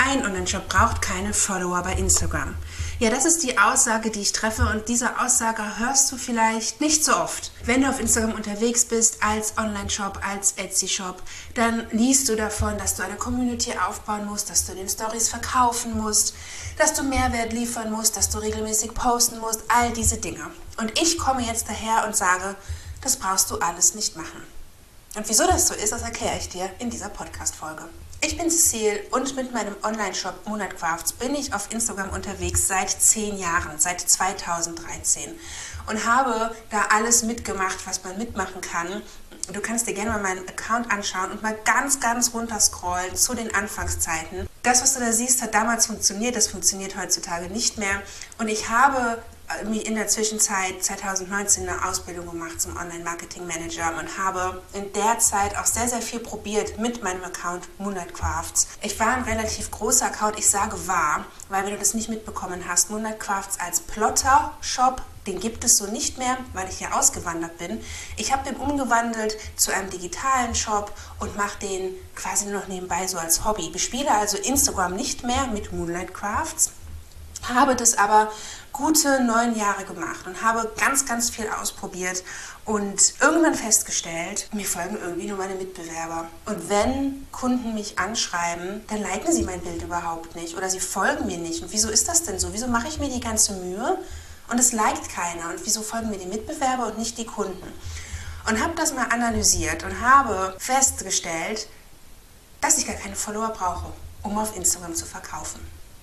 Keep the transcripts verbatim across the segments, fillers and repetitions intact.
Ein Online-Shop braucht keine Follower bei Instagram. Ja, das ist die Aussage, die ich treffe, und diese Aussage hörst du vielleicht nicht so oft. Wenn du auf Instagram unterwegs bist als Online-Shop, als Etsy-Shop, dann liest du davon, dass du eine Community aufbauen musst, dass du in den Stories verkaufen musst, dass du Mehrwert liefern musst, dass du regelmäßig posten musst, all diese Dinge. Und ich komme jetzt daher und sage, das brauchst du alles nicht machen. Und wieso das so ist, das erkläre ich dir in dieser Podcast-Folge. Ich bin Cecile und mit meinem Online-Shop Moonlight Crafts bin ich auf Instagram unterwegs seit zehn Jahren, seit zweitausenddreizehn, und habe da alles mitgemacht, was man mitmachen kann. Du kannst dir gerne mal meinen Account anschauen und mal ganz, ganz runter scrollen zu den Anfangszeiten. Das, was du da siehst, hat damals funktioniert, das funktioniert heutzutage nicht mehr. Und ich habe in der Zwischenzeit zweitausendneunzehn eine Ausbildung gemacht zum Online-Marketing-Manager und habe in der Zeit auch sehr, sehr viel probiert mit meinem Account Moonlight Crafts. Ich war ein relativ großer Account, ich sage war, weil wenn du das nicht mitbekommen hast, Moonlight Crafts als Plotter-Shop, den gibt es so nicht mehr, weil ich ja ausgewandert bin. Ich habe den umgewandelt zu einem digitalen Shop und mache den quasi nur noch nebenbei so als Hobby. Bespiele also Instagram nicht mehr mit Moonlight Crafts, habe das aber gute neun Jahre gemacht und habe ganz, ganz viel ausprobiert und irgendwann festgestellt, mir folgen irgendwie nur meine Mitbewerber. Und wenn Kunden mich anschreiben, dann liken sie mein Bild überhaupt nicht oder sie folgen mir nicht. Und wieso ist das denn so? Wieso mache ich mir die ganze Mühe und es liked keiner? Und wieso folgen mir die Mitbewerber und nicht die Kunden? Und habe das mal analysiert und habe festgestellt, dass ich gar keine Follower brauche, um auf Instagram zu verkaufen.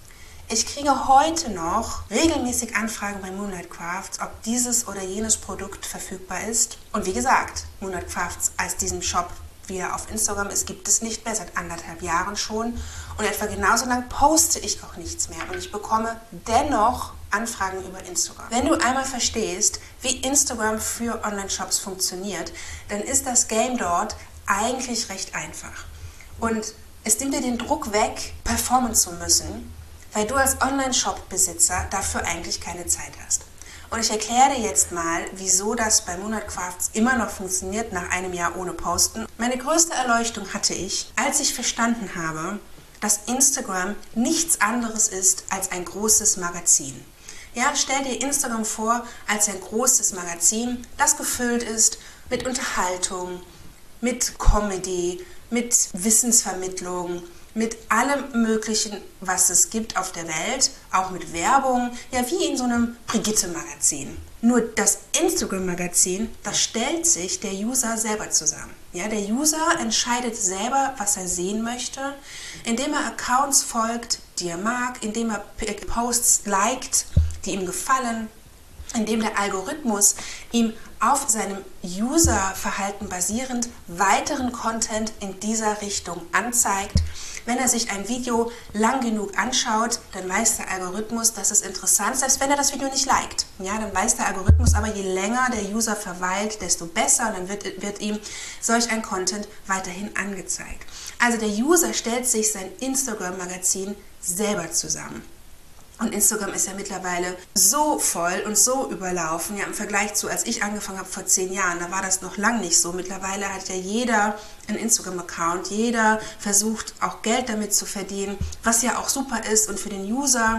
Ich kriege heute noch regelmäßig Anfragen bei Moonlight Crafts, ob dieses oder jenes Produkt verfügbar ist. Und wie gesagt, Moonlight Crafts als diesen Shop, wie er auf Instagram ist, gibt es nicht mehr, seit anderthalb Jahren schon. Und etwa genauso lang poste ich auch nichts mehr. Und ich bekomme dennoch Anfragen über Instagram. Wenn du einmal verstehst, wie Instagram für Online-Shops funktioniert, dann ist das Game dort eigentlich recht einfach. Und es nimmt dir den Druck weg, performen zu müssen, weil du als Online-Shop-Besitzer dafür eigentlich keine Zeit hast. Und ich erkläre dir jetzt mal, wieso das bei Moonlight Crafts immer noch funktioniert nach einem Jahr ohne Posten. Meine größte Erleuchtung hatte ich, als ich verstanden habe, dass Instagram nichts anderes ist als ein großes Magazin. Ja, stell dir Instagram vor als ein großes Magazin, das gefüllt ist mit Unterhaltung, mit Comedy, mit Wissensvermittlung, mit allem Möglichen, was es gibt auf der Welt, auch mit Werbung, ja, wie in so einem Brigitte-Magazin. Nur das Instagram-Magazin, das stellt sich der User selber zusammen. Ja, der User entscheidet selber, was er sehen möchte, indem er Accounts folgt, die er mag, indem er Posts liked, die ihm gefallen, indem der Algorithmus ihm auf seinem Userverhalten basierend weiteren Content in dieser Richtung anzeigt. Wenn er sich ein Video lang genug anschaut, dann weiß der Algorithmus, dass es interessant ist, selbst wenn er das Video nicht liked. Ja, dann weiß der Algorithmus aber, je länger der User verweilt, desto besser, und dann wird, wird ihm solch ein Content weiterhin angezeigt. Also der User stellt sich sein Instagram-Magazin selber zusammen. Und Instagram ist ja mittlerweile so voll und so überlaufen, ja, im Vergleich zu, als ich angefangen habe vor zehn Jahren, da war das noch lang nicht so. Mittlerweile hat ja jeder einen Instagram-Account, jeder versucht auch Geld damit zu verdienen, was ja auch super ist. Und für den User,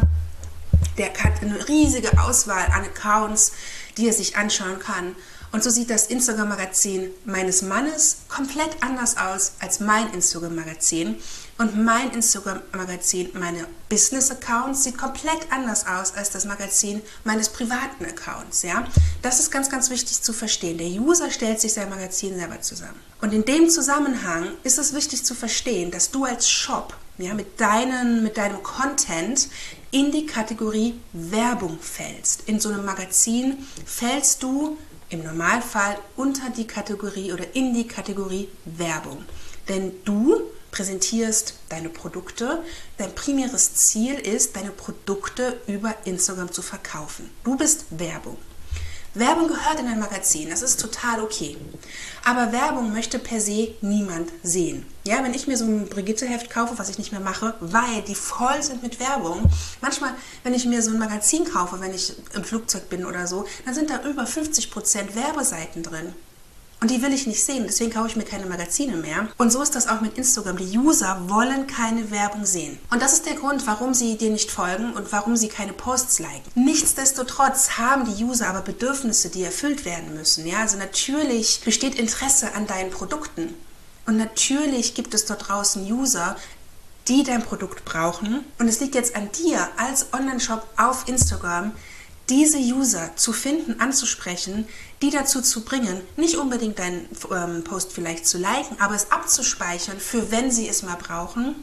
der hat eine riesige Auswahl an Accounts, die er sich anschauen kann. Und so sieht das Instagram-Magazin meines Mannes komplett anders aus als mein Instagram-Magazin. Und mein Instagram-Magazin, meine Business-Accounts, sieht komplett anders aus als das Magazin meines privaten Accounts. Ja? Das ist ganz, ganz wichtig zu verstehen. Der User stellt sich sein Magazin selber zusammen. Und in dem Zusammenhang ist es wichtig zu verstehen, dass du als Shop, ja, mit, deinen, mit deinem Content in die Kategorie Werbung fällst. In so einem Magazin fällst du im Normalfall unter die Kategorie oder in die Kategorie Werbung. Denn du präsentierst deine Produkte. Dein primäres Ziel ist, deine Produkte über Instagram zu verkaufen. Du bist Werbung. Werbung gehört in ein Magazin, das ist total okay. Aber Werbung möchte per se niemand sehen. Ja, wenn ich mir so ein Brigitte-Heft kaufe, was ich nicht mehr mache, weil die voll sind mit Werbung. Manchmal, wenn ich mir so ein Magazin kaufe, wenn ich im Flugzeug bin oder so, dann sind da über fünfzig Prozent Werbeseiten drin. Und die will ich nicht sehen, deswegen kaufe ich mir keine Magazine mehr. Und so ist das auch mit Instagram. Die User wollen keine Werbung sehen. Und das ist der Grund, warum sie dir nicht folgen und warum sie keine Posts liken. Nichtsdestotrotz haben die User aber Bedürfnisse, die erfüllt werden müssen. Ja? Also natürlich besteht Interesse an deinen Produkten. Und natürlich gibt es dort draußen User, die dein Produkt brauchen. Und es liegt jetzt an dir als Online-Shop auf Instagram, diese User zu finden, anzusprechen, die dazu zu bringen, nicht unbedingt deinen ähm, Post vielleicht zu liken, aber es abzuspeichern, für wenn sie es mal brauchen,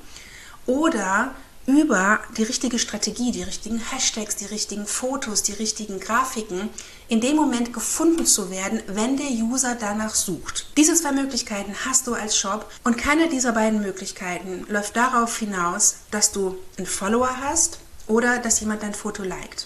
oder über die richtige Strategie, die richtigen Hashtags, die richtigen Fotos, die richtigen Grafiken in dem Moment gefunden zu werden, wenn der User danach sucht. Diese zwei Möglichkeiten hast du als Shop und keine dieser beiden Möglichkeiten läuft darauf hinaus, dass du einen Follower hast oder dass jemand dein Foto liked.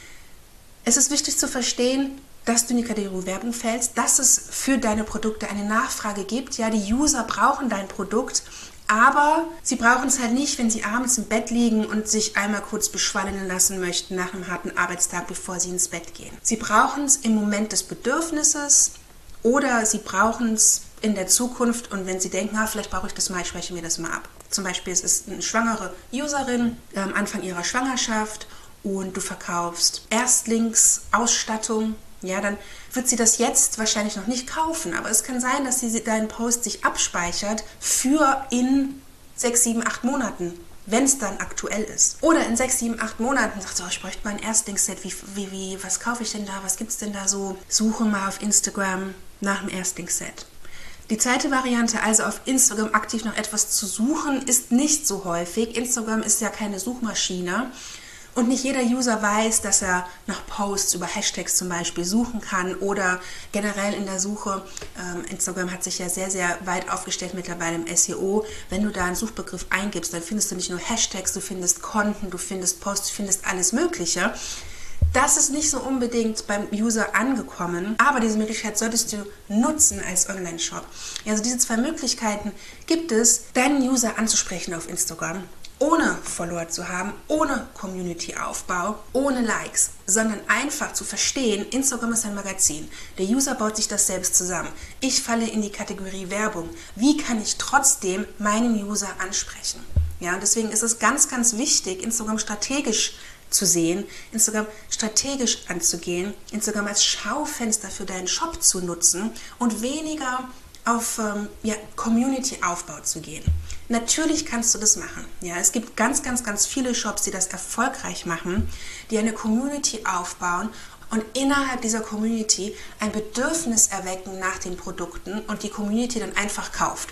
Es ist wichtig zu verstehen, dass du in die Kategorie Werbung fällst, dass es für deine Produkte eine Nachfrage gibt. Ja, die User brauchen dein Produkt, aber sie brauchen es halt nicht, wenn sie abends im Bett liegen und sich einmal kurz beschwallen lassen möchten nach einem harten Arbeitstag, bevor sie ins Bett gehen. Sie brauchen es im Moment des Bedürfnisses oder sie brauchen es in der Zukunft und wenn sie denken, ah, vielleicht brauche ich das mal, ich speichere mir das mal ab. Zum Beispiel, es ist eine schwangere Userin am Anfang ihrer Schwangerschaft und du verkaufst Erstlingsausstattung, ja, dann wird sie das jetzt wahrscheinlich noch nicht kaufen. Aber es kann sein, dass sie deinen Post sich abspeichert für in sechs, sieben, acht Monaten, wenn es dann aktuell ist. Oder in sechs, sieben, acht Monaten sagt sie, oh, ich bräuchte mal ein Erstlingsset, wie, wie, wie, was kaufe ich denn da, was gibt es denn da so? Suche mal auf Instagram nach dem Erstlingsset. Die zweite Variante, also auf Instagram aktiv nach etwas zu suchen, ist nicht so häufig. Instagram ist ja keine Suchmaschine. Und nicht jeder User weiß, dass er nach Posts über Hashtags zum Beispiel suchen kann oder generell in der Suche. Ähm, Instagram hat sich ja sehr, sehr weit aufgestellt mittlerweile im S E O. Wenn du da einen Suchbegriff eingibst, dann findest du nicht nur Hashtags, du findest Konten, du findest Posts, du findest alles Mögliche. Das ist nicht so unbedingt beim User angekommen, aber diese Möglichkeit solltest du nutzen als Online-Shop. Also diese zwei Möglichkeiten gibt es, deinen User anzusprechen auf Instagram, ohne Follower zu haben, ohne Community-Aufbau, ohne Likes, sondern einfach zu verstehen, Instagram ist ein Magazin. Der User baut sich das selbst zusammen. Ich falle in die Kategorie Werbung. Wie kann ich trotzdem meinen User ansprechen? Ja, und deswegen ist es ganz, ganz wichtig, Instagram strategisch zu sehen, Instagram strategisch anzugehen, Instagram als Schaufenster für deinen Shop zu nutzen und weniger auf ähm, ja, Community-Aufbau zu gehen. Natürlich kannst du das machen. Ja, es gibt ganz, ganz, ganz viele Shops, die das erfolgreich machen, die eine Community aufbauen und innerhalb dieser Community ein Bedürfnis erwecken nach den Produkten und die Community dann einfach kauft.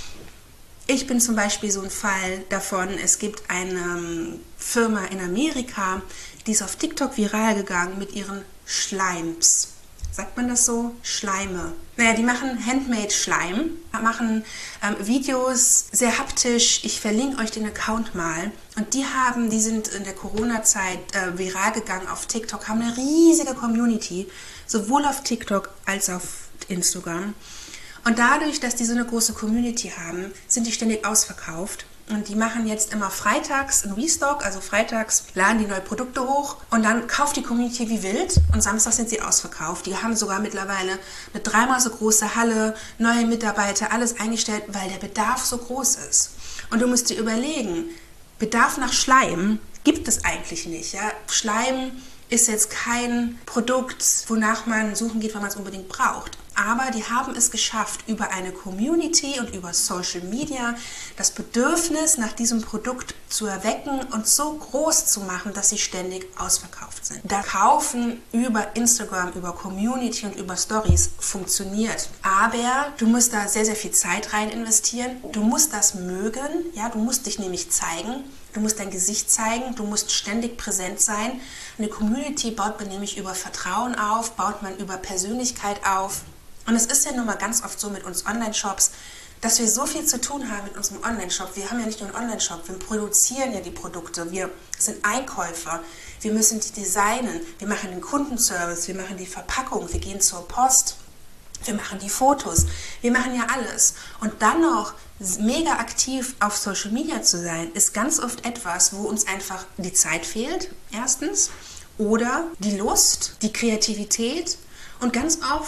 Ich bin zum Beispiel so ein Fall davon, es gibt eine Firma in Amerika, die ist auf TikTok viral gegangen mit ihren Schleims. Sagt man das so? Schleime. Naja, die machen Handmade-Schleim, machen ähm, Videos sehr haptisch. Ich verlinke euch den Account mal. Und die haben, die sind in der Corona-Zeit äh, viral gegangen auf TikTok, haben eine riesige Community, sowohl auf TikTok als auf Instagram. Und dadurch, dass die so eine große Community haben, sind die ständig ausverkauft. Und die machen jetzt immer freitags einen Restock, also freitags laden die neue Produkte hoch und dann kauft die Community wie wild und samstags sind sie ausverkauft. Die haben sogar mittlerweile eine dreimal so große Halle, neue Mitarbeiter, alles eingestellt, weil der Bedarf so groß ist. Und du musst dir überlegen, Bedarf nach Schleim gibt es eigentlich nicht. Ja? Schleim ist jetzt kein Produkt, wonach man suchen geht, weil man es unbedingt braucht. Aber die haben es geschafft, über eine Community und über Social Media das Bedürfnis nach diesem Produkt zu erwecken und so groß zu machen, dass sie ständig ausverkauft sind. Da Kaufen über Instagram, über Community und über Stories funktioniert. Aber du musst da sehr, sehr viel Zeit rein investieren. Du musst das mögen. Ja, du musst dich nämlich zeigen. Du musst dein Gesicht zeigen, du musst ständig präsent sein. Eine Community baut man nämlich über Vertrauen auf, baut man über Persönlichkeit auf. Und es ist ja nun mal ganz oft so mit uns Online-Shops, dass wir so viel zu tun haben mit unserem Online-Shop. Wir haben ja nicht nur einen Online-Shop, wir produzieren ja die Produkte, wir sind Einkäufer, wir müssen die designen, wir machen den Kundenservice, wir machen die Verpackung, wir gehen zur Post, wir machen die Fotos, wir machen ja alles. Und dann noch mega aktiv auf Social Media zu sein, ist ganz oft etwas, wo uns einfach die Zeit fehlt, erstens, oder die Lust, die Kreativität und ganz oft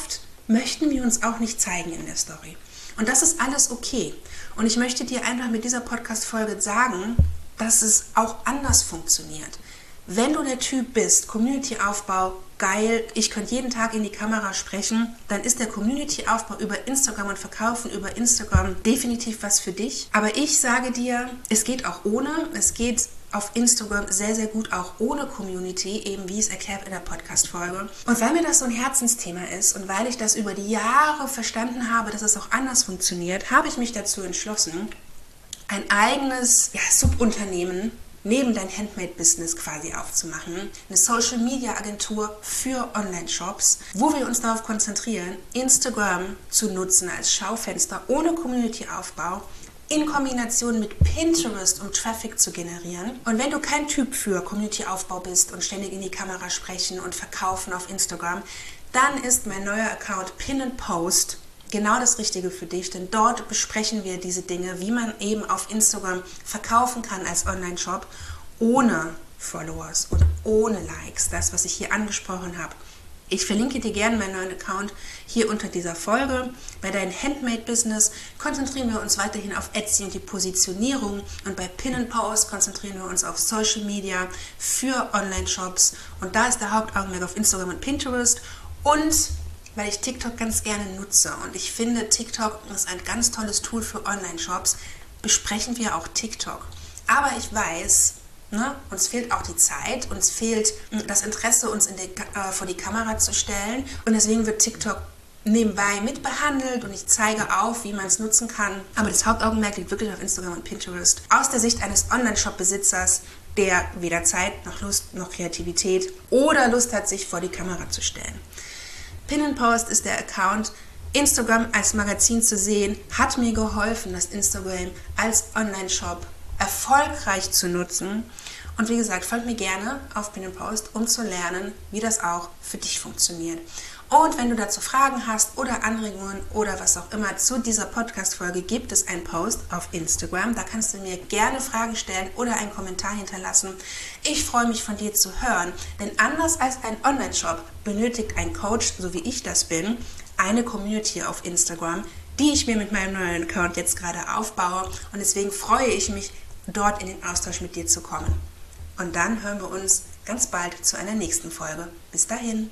möchten wir uns auch nicht zeigen in der Story. Und das ist alles okay. Und ich möchte dir einfach mit dieser Podcast-Folge sagen, dass es auch anders funktioniert. Wenn du der Typ bist, Community-Aufbau, geil, ich könnte jeden Tag in die Kamera sprechen, dann ist der Community-Aufbau über Instagram und Verkaufen über Instagram definitiv was für dich. Aber ich sage dir, es geht auch ohne, es geht auf Instagram sehr, sehr gut auch ohne Community, eben wie es erklärt in der Podcast-Folge. Und weil mir das so ein Herzensthema ist und weil ich das über die Jahre verstanden habe, dass es auch anders funktioniert, habe ich mich dazu entschlossen, ein eigenes ja, Subunternehmen neben dein Handmade-Business quasi aufzumachen. Eine Social-Media-Agentur für Online-Shops, wo wir uns darauf konzentrieren, Instagram zu nutzen als Schaufenster ohne Community-Aufbau, in Kombination mit Pinterest, um Traffic zu generieren. Und wenn du kein Typ für Community-Aufbau bist und ständig in die Kamera sprechen und verkaufen auf Instagram, dann ist mein neuer Account Pin and Post genau das Richtige für dich, denn dort besprechen wir diese Dinge, wie man eben auf Instagram verkaufen kann als Online-Shop ohne Followers und ohne Likes, das, was ich hier angesprochen habe. Ich verlinke dir gerne meinen neuen Account hier unter dieser Folge. Bei deinem Handmade-Business konzentrieren wir uns weiterhin auf Etsy und die Positionierung und bei Pin and Post konzentrieren wir uns auf Social Media für Online-Shops und da ist der Hauptaugenmerk auf Instagram und Pinterest und weil ich TikTok ganz gerne nutze und ich finde, TikTok ist ein ganz tolles Tool für Online-Shops, besprechen wir auch TikTok. Aber ich weiß, ne, uns fehlt auch die Zeit, uns fehlt das Interesse, uns in die, äh, vor die Kamera zu stellen und deswegen wird TikTok nebenbei mitbehandelt und ich zeige auf, wie man es nutzen kann. Aber das Hauptaugenmerk liegt wirklich auf Instagram und Pinterest. Aus der Sicht eines Online-Shop-Besitzers, der weder Zeit noch Lust noch Kreativität oder Lust hat, sich vor die Kamera zu stellen. Pin and Post ist der Account. Instagram als Magazin zu sehen, hat mir geholfen, das Instagram als Online-Shop erfolgreich zu nutzen. Und wie gesagt, folgt mir gerne auf Pin and Post, um zu lernen, wie das auch für dich funktioniert. Und wenn du dazu Fragen hast oder Anregungen oder was auch immer zu dieser Podcast-Folge, gibt es einen Post auf Instagram. Da kannst du mir gerne Fragen stellen oder einen Kommentar hinterlassen. Ich freue mich, von dir zu hören, denn anders als ein Online-Shop benötigt ein Coach, so wie ich das bin, eine Community auf Instagram, die ich mir mit meinem neuen Account jetzt gerade aufbaue. Und deswegen freue ich mich, dort in den Austausch mit dir zu kommen. Und dann hören wir uns ganz bald zu einer nächsten Folge. Bis dahin.